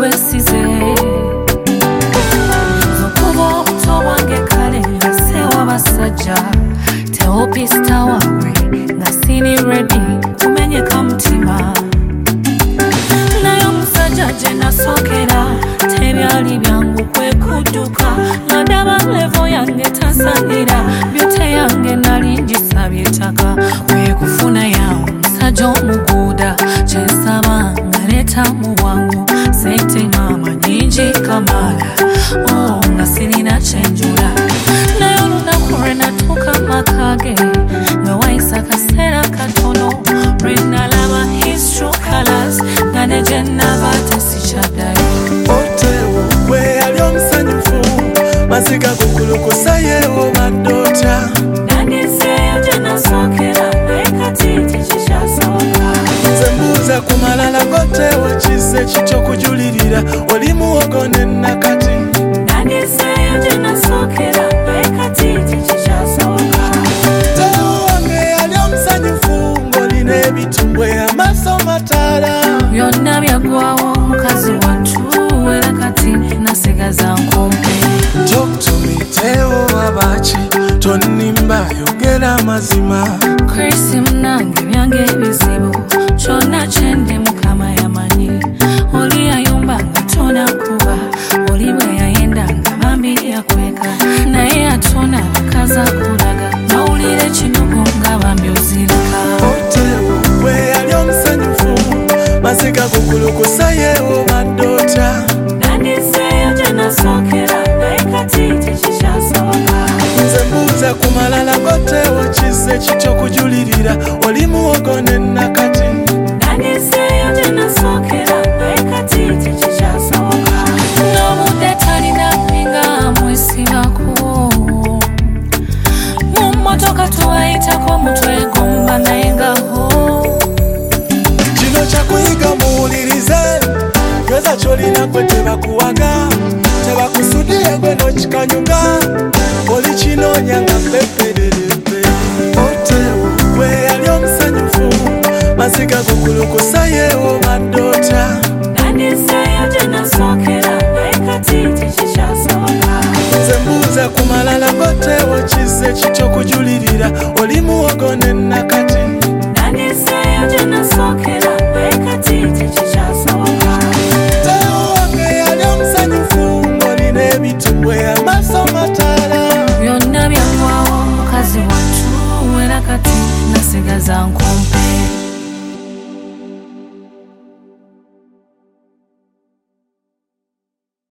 gwesize zokuba obuto bwange kale nga sewa basajja teopista wawe nga sini ready kumenyeka mutima naye omusajja gye nasookera tebyali byangu kwekudduka nga ndaba levo yange tasanira byote yange nali ngisabye ettaka kwekufuna yawe omusajja omuguuda kyensaba nga leeta mu bwangu sente n'amanyingi kamala nga sirina kyenjula naye olunaku lwe natuuka maka ge nga wayisa kaseera katono lwe nalaba his true colors nga ne gye nnava tesikyaddayo Otewo gwe yali omusanyufu masiga gukulukusa yeewo baddoota nandiseeyo gye nasookera naye kati tekikyasoboka nze mbuuza ku malala g'otewo kizze kikyokujulirira oli muwogo ne nakati nandiseeyo gye nasookera naye kati tekikyasoboka Tewo wange yali omusanyufu ng'olina ebitumbwe amaaso mataala byonna byaggwawo mukazi wattu era kati nasigaza nkumpe Talk to me, Tewo abaki tonimba yogera amazima Chris munange byange ebizibu kyonna kyendi mukama yamanyi oli yayumba nga tonakuba oli bwe yayenda nga bambi yakweka naye atona bakaza kulaga nawulire kinugu nga bambi ozirika Otewo gwe yali omusanyufu masiga gukulukusa yeewo baddoota nandiseeyo gye nasookera naye kati tekikyasoboka nze mbuuza ku malala g'otewo kizze kikyokujulirira oli muwogo ne nakati nandiseeyo gye nasookera naye kati tekikyasoboka n'obudde talina mpinga mwesigako mu mmotoka tuwayitako mutwegomba naye ngaho kino kyakuyiga muwulirize geza kyolina gwe tebakuwaga tebakusudiye gwe n'okikanyuga oli kinoonya nga pepererebe Otewo gwe yali omusanyufu masiga gukulukusa yeewo baddoota nandiseeyo gye nasookera naye kati tekikyasoboka nze mbuuza ku malala g'otewo kizze kikyokujulirira oli muwogo ne nakati